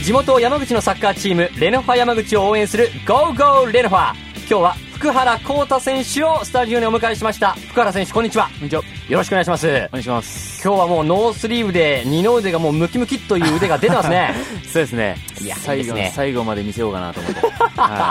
地元山口のサッカーチームレノファ山口を応援する GoGo レノファ。今日は福原幸太選手をスタジオにお迎えしました。福原選手、こんにちは。 こんにちは。 よろしくお願いします。 お願いします。 今日はもうノースリーブで二の腕がもうムキムキという腕が出てますね。 そうですね。 いや、 最後まで見せようかなと思って、はい、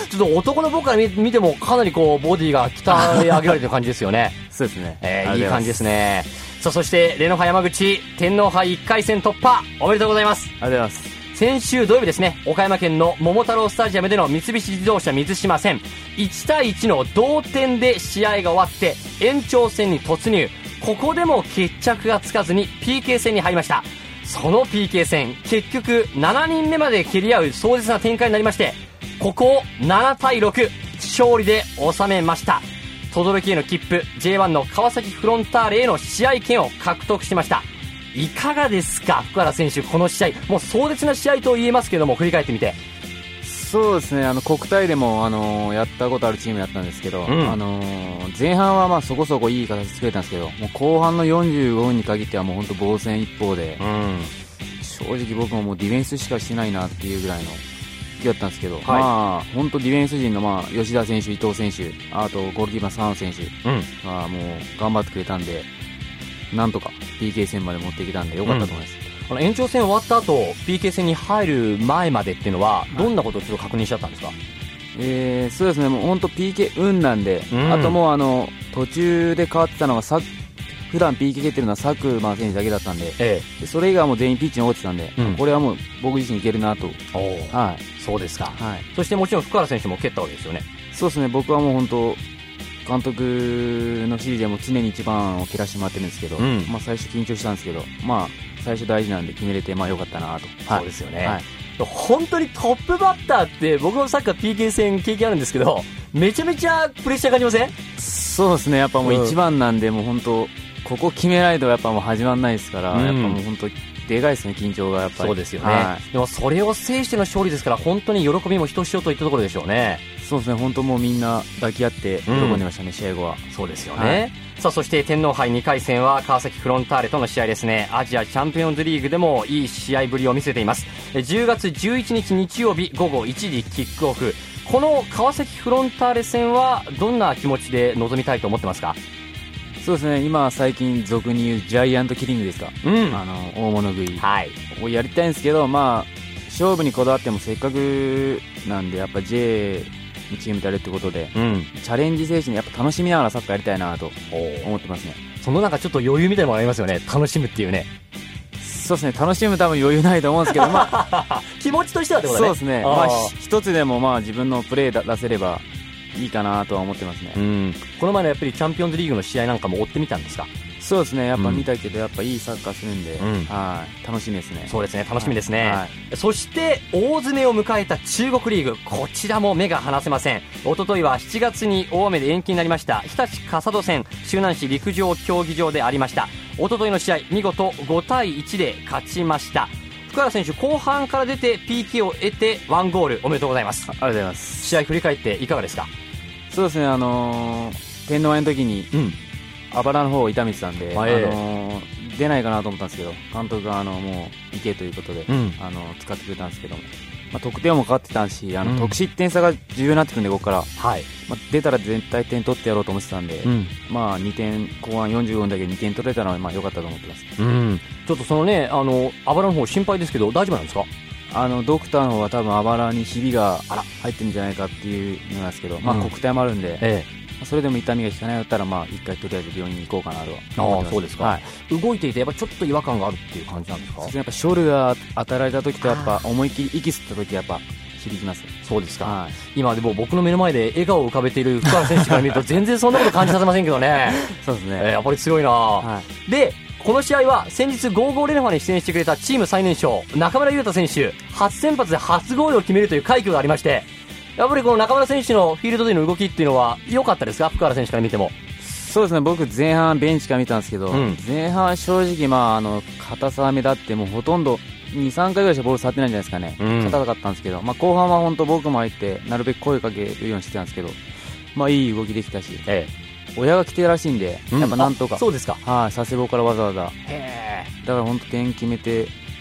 ちょっと男の僕から見てもかなりこうボディが鍛え上げられてる感じですよね。 そうですね、 いい感じですね。さあ、そしてレノファ山口天皇杯1回戦突破おめでとうございます。 ありがとうございます。 先週土曜日ですね、岡山県の桃太郎スタジアムでの三菱自動車水島戦1対1の同点で試合が終わって延長戦に突入。ここでも決着がつかずに PK 戦に入りました。その PK 戦、結局7人目まで蹴り合う壮絶な展開になりまして、ここを7対6勝利で収めました。轟への切符、 J1 の川崎フロンターレへの試合権を獲得しました。いかがですか、福原選手、この試合、もう壮絶な試合と言えますけども、振り返ってみて。 そうですね、国体でも、やったことあるチームだったんですけど、前半はまあそこそこいい形作れたんですけど、もう後半の45分に限ってはもう本当防戦一方で、正直僕ももうディフェンスしかしてないなっていうぐらいの勢いだったんですけど、まあ本当ディフェンス陣のまあ吉田選手、伊藤選手、あとゴールキーパー佐野選手がもう頑張ってくれたんで、なんとか PK 戦まで持ってきたんでよかったと思います。 延長戦終わった後 PK 戦に入る前までっていうのはどんなことをちょっと確認しちゃったんですか？ そうですね、もう本当 PK 運なんで、あともう途中で変わってたのが普段 PK 蹴ってるのは佐久間選手だけだったんで、それ以外はもう全員ピッチに落ちてたんで、これはもう僕自身いけるなと。 はい、そうですか。 はい、 そしてもちろん福原選手も蹴ったわけですよね。 そうですね、僕はもう本当監督の指示でも常に一番を蹴らしてもらってるんですけど、まあ最初緊張したんですけど、まあ最初大事なんで決めれてまあ良かったなと。 そうですよね。本当にトップバッターって僕もサッカー PK 戦経験あるんですけど、めちゃめちゃプレッシャー感じません？ そうですね、やっぱもう一番なんで、もう本当ここ決めないとやっぱもう始まらないですから、やっぱもう本当でかいですね、緊張がやっぱり。 そうですよね。でもそれを制しての勝利ですから、本当に喜びもひとしおといったところでしょうね。 そうですね、本当もうみんな抱き合って喜んでましたね、試合後は。 そうですよね。さあ、そして天皇杯2回戦は川崎フロンターレとの試合ですね。アジアチャンピオンズリーグでもいい試合ぶりを見せています。10月11日日曜日午後1時キックオフ。この川崎フロンターレ戦はどんな気持ちで臨みたいと思ってますか？ そうですね、今最近俗に言うジャイアントキリングですか、大物食いをやりたいんですけど、まあ勝負にこだわってもせっかくなんでやっぱ J にチームでやるってことで、チャレンジ精神でやっぱ楽しみながらサッカーやりたいなと思ってますね。 そのなんかちょっと余裕みたいなのがありますよね、楽しむっていうね。 そうですね、楽しむ多分余裕ないと思うんですけど、まあ気持ちとしてはってことね。 そうですね、まあ一つでもまあ自分のプレー出せればいいかなとは思ってますね。 この前のやっぱりチャンピオンズリーグの試合なんかも追ってみたんですか？ そうですね、やっぱ見たけど、やっぱいいサッカーするんで、楽しみですね。 そうですね、楽しみですね。そして大詰めを迎えた中国リーグ、こちらも目が離せません。一昨日は7月に大雨で延期になりました日立笠戸戦、周南市陸上競技場でありました。一昨日の試合、見事5対1で勝ちました。福原選手、後半から出て PK を得て1ゴール、おめでとうございます。 ありがとうございます。 試合振り返っていかがですか？ そうですね、天皇杯の時に、あばらの方を痛めてたんで、出ないかなと思ったんですけど、監督がもう行けということで、使ってくれたんですけども、得点もかかってたし、得失点差が重要になってくるんで、ここから、出たら絶対点取ってやろうと思ってたんで、まあ2点、後半45分だけ2点取れたのはまあ良かったと思ってます。 ちょっとそのね、あばらの方心配ですけど大丈夫なんですか？ ドクターの方は多分あばらにひびが入ってるんじゃないかっていうのなんですけど、まあ国体もあるんで、それでも痛みが引かないだったら、まあ一回とりあえず病院に行こうかなとは思ってます。 そうですか。動いていてやっぱちょっと違和感があるっていう感じなんですか？ やっぱショルが当たられた時と、やっぱ思いっきり息吸った時やっぱ響きます。 そうですか。今でも僕の目の前で笑顔を浮かべている福原選手から見ると全然そんなこと感じさせませんけどね。 そうですね、 やっぱり強いな。でこの試合は先日55レノファに出演してくれたチーム最年少中村優太選手、初先発で初ゴールを決めるという快挙がありまして、やっぱりこの中村選手のフィールドでの動きっていうのは良かったですか？福原選手から見ても。 そうですね、僕前半ベンチから見たんですけど、前半正直硬さ目立ってもうほとんど 2,3 回ぐらいしかボール触ってないんじゃないですかね。硬かったんですけど、後半は本当僕も入ってなるべく声かけるようにしてたんですけど、いい動きできたし、親が来てるらしいんで、やっぱなんとか、 そうですか。 佐世保からわざわざ、だから本当点決めて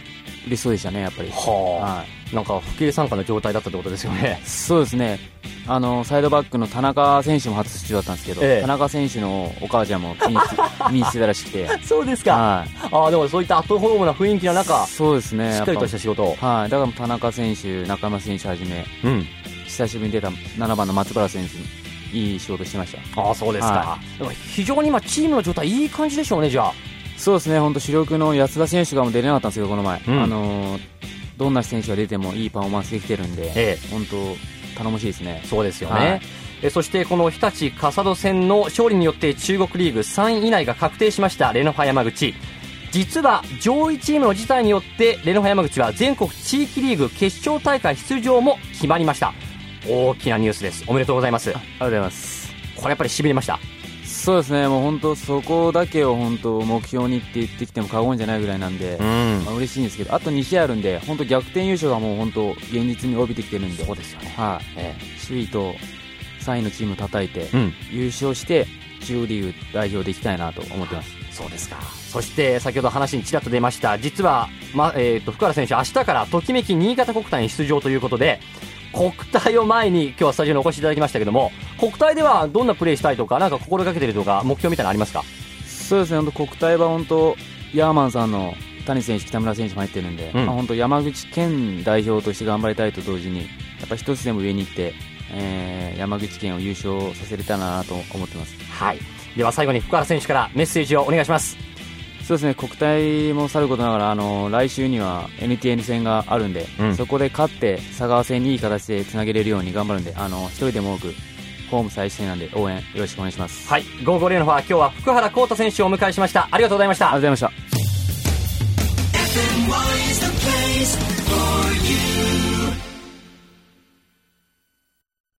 理想でしたね、やっぱり。 はい、なんか不敬参加の状態だったってことですよね。 そうですね、サイドバックの田中選手も初出場だったんですけど、田中選手のお母ちゃんも見にしてたらしくてそうですか、はい、でもそういったアットホームな雰囲気の中、 そうですね、 しっかりとした仕事を、 はい、だから田中選手、中山選手はじめ、久しぶりに出た7番の松原選手いい仕事してました。 そうですか、はい、でも非常に今チームの状態いい感じでしょうね。じゃあそうですね、本当主力の安田選手がもう出れなかったんですけど、この前、どんな選手が出てもいいパフォーマンスできてるんで、本当頼もしいですね。 そうですよね、はい、そしてこの日立笠戸戦の勝利によって中国リーグ3位以内が確定しましたレノファ山口。実は上位チームの辞退によってレノファ山口は全国地域リーグ決勝大会出場も決まりました。大きなニュースです。おめでとうございます。 ありがとうございます。 これやっぱりしびれました。 そうですね、もう本当そこだけを本当目標にって言ってきても過言じゃないぐらいなんで、嬉しいんですけど、あと2試合あるんで本当逆転優勝がもう本当現実に帯びてきてるんで、 そうですよね、 首位と3位のチームを叩いて、優勝して中央リーグ代表でいきたいなと思ってます。 そうですか。そして先ほど話にちらっと出ました、実は、福原選手明日からときめき新潟国体に出場ということで、国体を前に今日はスタジオにお越しいただきましたけども、国体ではどんなプレーしたいとか、なんか心がけてるとか目標みたいなのありますか？ そうですね、本当国体は本当ヤーマンさんの谷選手、北村選手も入ってるんで、本当山口県代表として頑張りたいと同時に、やっぱ一つでも上に行って、山口県を優勝させれたらなと思ってます。 はい、では最後に福原選手からメッセージをお願いします。 そうですね、国体もさることながら来週には NTN 戦があるんで、そこで勝って佐川戦にいい形でつなげれるように頑張るんで、一人でも多くホーム再戦なんで応援よろしくお願いします。 はい、55レノファー、今日は福原幸太選手をお迎えしました。ありがとうございました。 ありがとうございました。